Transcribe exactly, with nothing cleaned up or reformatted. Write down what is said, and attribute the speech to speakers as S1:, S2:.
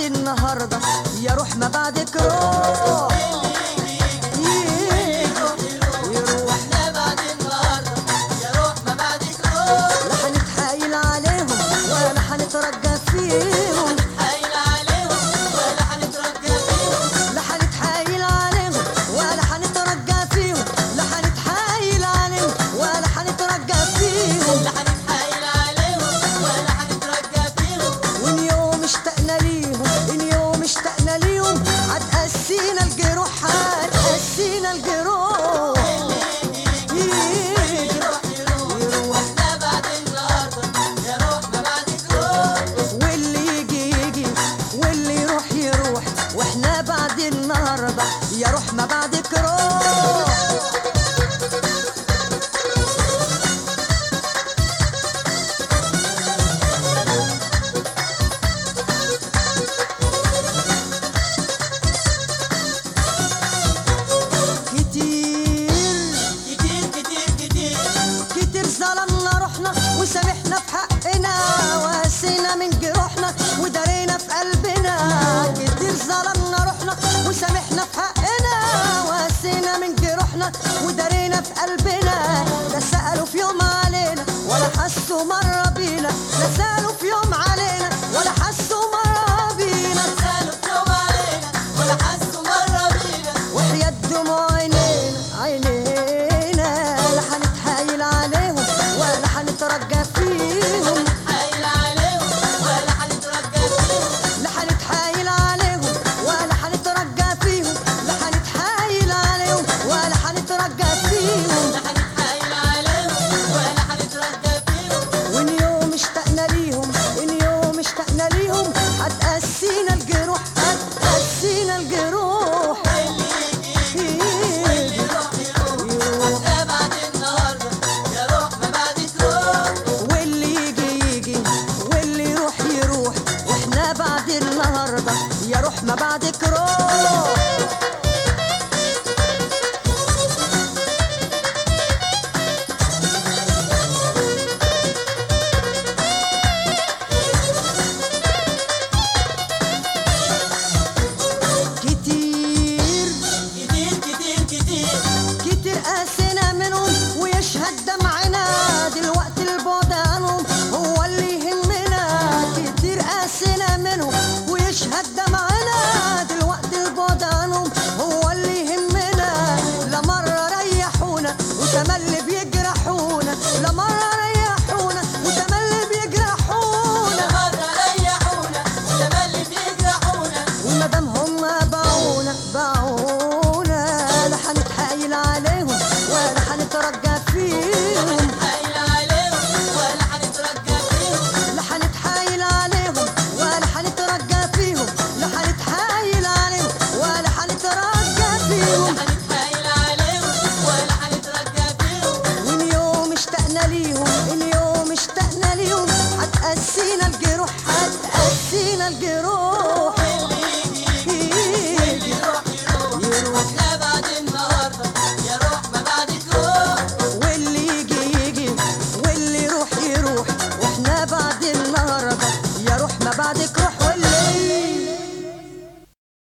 S1: النهارده يا روح ما بعدك روح. لا هنتحايل عليهم ولا هنترجى فيهم، لا هنتحايل عليهم ولا هنترجى فيهم، لا هنتحايل عليهم ولا هنترجى فيهم، وإن يوم اشتقنا ليهم، إن يوم اشتقنا ليهم هتقسينا الجروح، هتقسينا الجروح. واحنا بعد النهارده يا روح ما بعدك روح. كتير
S2: كتير كتير كتير
S1: كتير ظلمنا روحنا وسامحنا في حقنا وقسينا من جروحنا ودارينا في قلبنا. كتير ظلمنا روحنا وسامحنا في حقنا وقسينا من جروحنا ودارينا في قلبنا. لا سألوا في يوم علينا ولا حسوا مرة بينا، لا سألوا في يوم علينا ولا حسوا مرة بينا، وحياة دموع عينينا عينينا لا هنتحايل عليهم ولا هنترجى فيهم، لا هنتحايل عليهم ولا هنترجى فيهم، لا هنتحايل عليهم ولا هنترجى فيهم، وإن يوم اشتقنا ليهم، إن يوم اشتقنا ليهم هتقسينا الجروح، هتقسينا الجروح. واللي يجي يجي واللي يروح يروح، واحنا بعد النهارده يا روح ما بعدك روح. كتير
S2: كتير كتير كتير
S1: كتير قاسينا منهم ويشهد دمعنا دلوقتي البعد عنهم هو اللي يهمنا. كتير قاسينا منهم ويشهد دمعنا دلوقتي البعد عنهم هو اللي يهمنا. لا مرة ريحونا وتملي بيجرحونا، لا مرة ريحونا وتملي بيجرحونا، ومادام